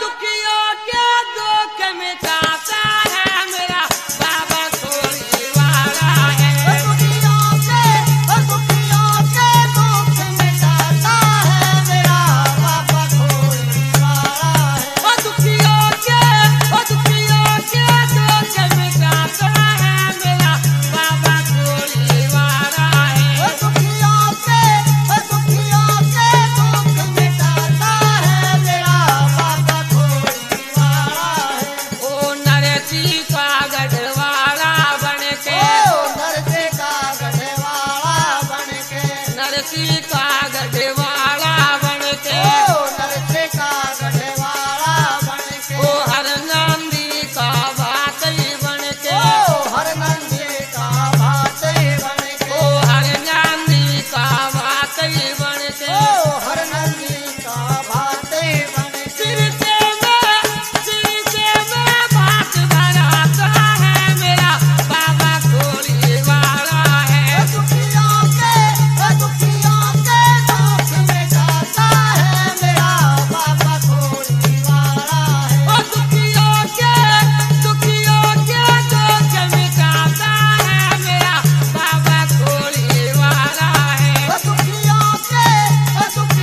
दुखियों के दुख मिटाता है मेरा बाबा खोली वाला है। दुखियों के दुख मिटाता है मेरा बाबा खोली वाला है। दुखियों के दुख मिटाता है मेरा बाबा खोली वाला है। दुखियों के दुख मिटाता है मेरा बाबा खोली वाला है। ओ नरसी का गढ़वाला बन के नरसे का गढ़वाला बन के नरसी का गढ़वाला बन के नरसे का गढ़वाला बन के ओ हर नंदी का बात ही बन के हर नंदी का भात बन के ओ हर नंदी का बात ही बन के हर नंदी का भात बन के सिर से मैं बात भराता है मेरा बाबा खोली वाला है। दुखियों के दुख मिटाता है मेरा बाबा खोली वाला है। ओ दुखियों के दुख मिटाता है मेरा बाबा खोली वाला है। दुखियों के दुख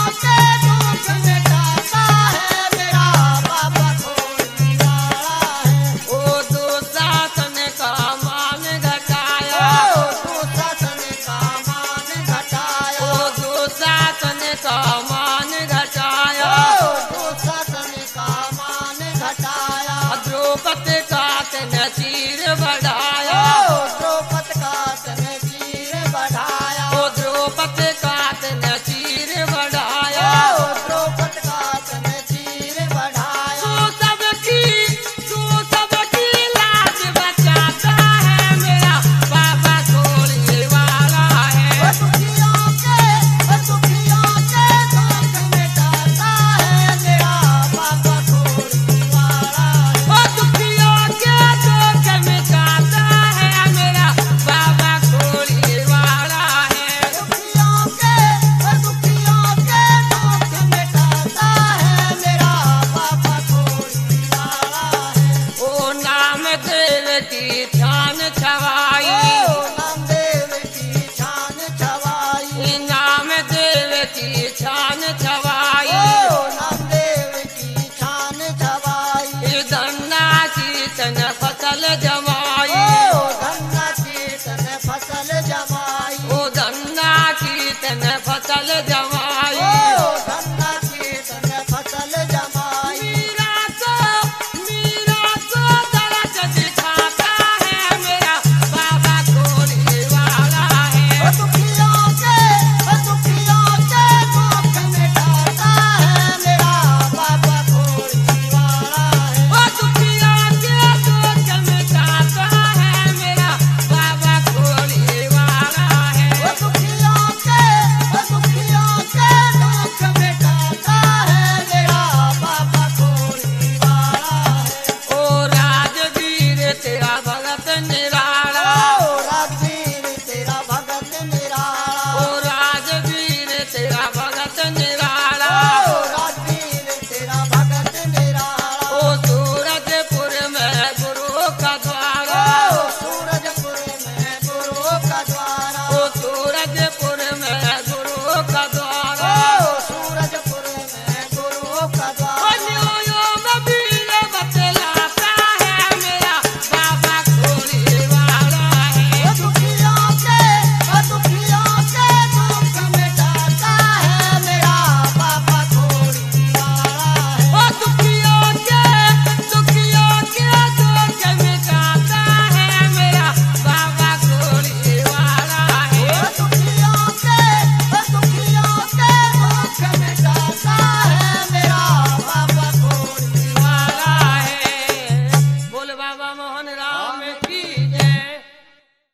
मिटाता है मेरा बाबा खोली वाला है। ओ दो सातन का मान घटाया तू सतन का मान घटाया ओ दो सातन का मान घटाया तू सतन का मान घटाया द्रौपदी का तेने चीर बढ़ाया द्रौपद का तने चीर बढ़ाया ओ द्रौपदी का तेने चीर बढ़ाया द्रौपद का तने चीर बढ़ाया तू सबकी लाज बचाता है मेरा बाबा खोली वाला है। दुखियों के दुख मिटाता है मेरा बाबा खोली वाला है। ओ दुखियों के दुख मिटाता है मेरा बाबा खोली वाला है। दुखियों के दुख मिटाता है मेरा बाबा खोली वाला है। ओ नाम देव की ध्यान छवाई नामदेव की शान छवाई नाम देव की ध्यान छवाई नामदेव की शान छवाई धन्ना की तन फसल जमाई धन्ना कीर्तन फसल जमाई ओ धन्ना की तन फसल जमाई